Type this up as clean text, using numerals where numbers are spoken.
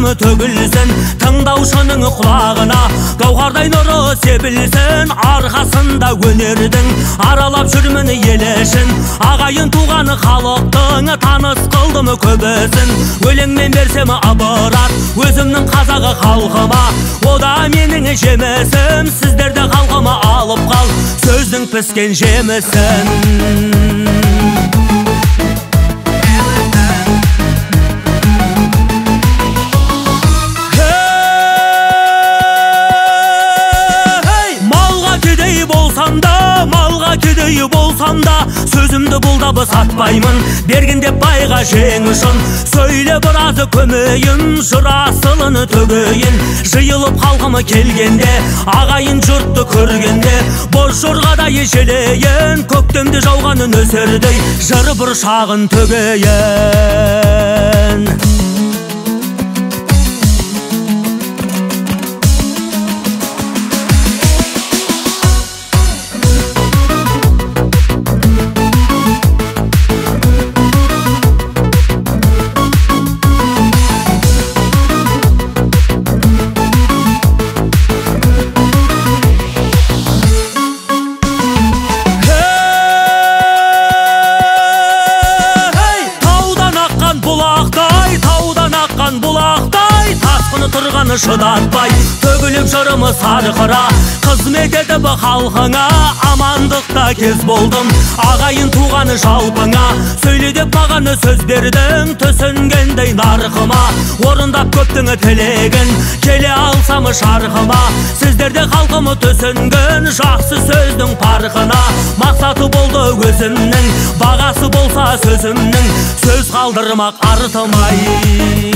жырым төгілсін, тыңдаушының құлағына гауһардай нұры себілсін. Арқасында өнердің аралап жүрмін ел ішін, ағайын туғаны халықтың таныс қылдым көбісін. Өлеңмен берсем абырат өзімнің қазағы халқыма, ода менің жемісім. Сіздерді халқыма алып қал сөздің піскен жемісін. Малға кедей болсам да сөзімді бұлдап сатпаймын, берген деп байға жең үшін. Сөйле біразы көмейін, жыр асылын төгейін. Жиылып халқымы келгенде, ағайын жұртты көргенде, боз жорғадай желейін, көктемде жауғаны нөсердей жыр бұршағын төгейін. Бұлақтай тасқыны тұрғаны шыдатпай, төгіліп жырымы сарқыра, қызмет етіп халқыңа амандықта кез болдым. Ағайын туғаны жалпыңа сөйле деп маған сөз бердің, түсінгендей нарқыма орындап көптің тілегін, келе алсам шарқыма. Сіздерде халқымы түсінген жақсы сөздің парқына, мақсаты болды өзімнің, бағасы болса сөзімнің, сөз қалдырмақ артымай.